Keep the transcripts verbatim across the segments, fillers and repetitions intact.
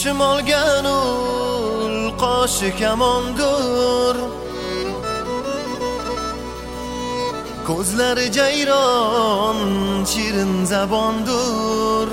Hushim olgan ul qoshi kamondur, ko'zlari jayron shirin zabondur.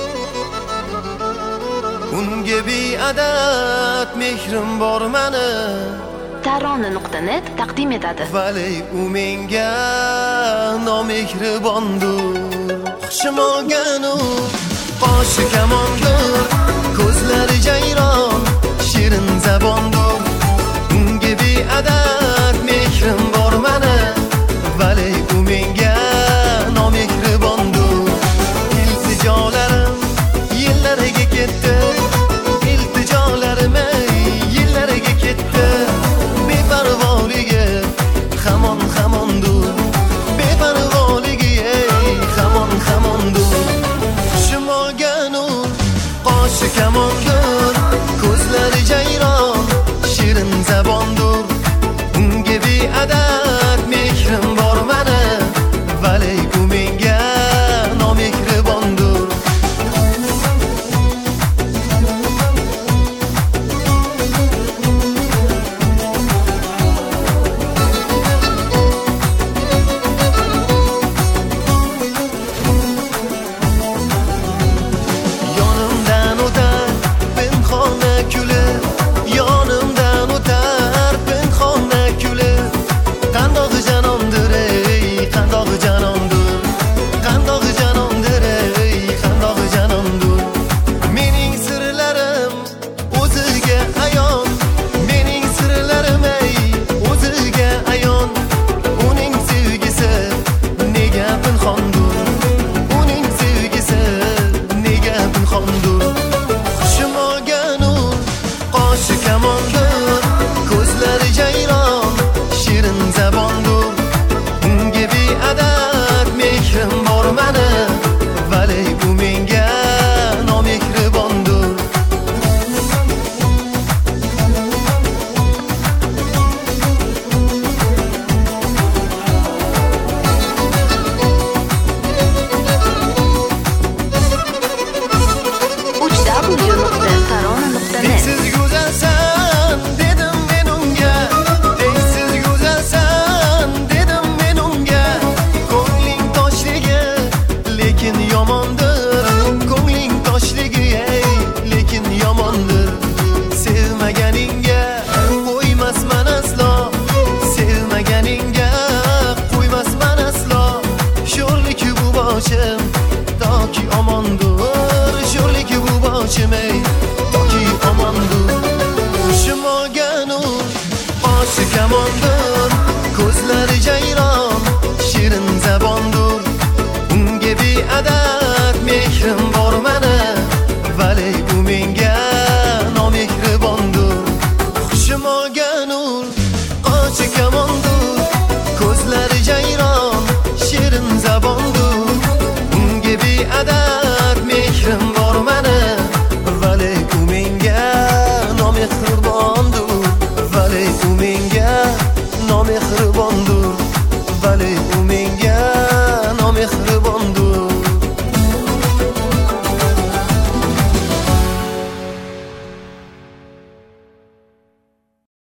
Unga beadad mehrim bor mani tarona nuqta net taqdim etadi. Vali u menga nomehribondur. Hushim olgan ul qoshi kamondur, ko'zlari jayron shirin zabondur. Unga beadad mehrim bor mani, vali u menga nomehribondur. İlticolarim yillariga ketdi, iltijolarim yillariga ketdi. Beparvoligi hamon hamondur, beparvoligi hamon hamondur. Hushim olgan ul qoshi kamondur, ko'zlari jayron shirin zabondur. Unga beadad mehrim bor mani, vali u menga nomehribondur. Yonimdan o'tar pinhona kulib, yonimdan o'tar pinhona kulib. Qandoq janomdir ey, qandoq janomdir, qandoq janomdir ey, qandoq janomdir. Mening sirlarim o'ziga ayon, mening sirlarim ey o'ziga ayon. Uning sevgisi nega pinhondir, uning sevgisi nega pinhondir. Hushim olgan ul qoshi kamondur, ko'zlari jayron shirin zabondur. Unga beadad mehrim bor mani, vali u menga nomehribondur. uch w nuqta tarona nuqta net. Tengsiz go'zalsan dedim men unga, tengsiz go'zalsan dedim men unga. Ko'ngling toshligi lekin yomondir, ko'ngling toshligi ey lekin yomondir. Sevmaganingga qo'ymasman aslo, sevmaganingga qo'ymasman aslo. Sho'rlik bu boshim toki omondir, sho'rlik bu boshim ey toki omondir. Hushim olgan ul qoshi kamondur, ko'zlari jayron shirin zabondur. Unga beadad mehrim bor mani, vali u menga nomehribondur. Hushim olgan ul qoshi kamondur, ko'zlari jayron shirin zabondur. Unga beadad mehrim bor mani, vali u menga nomehribondur, vali u menga nomehribondur.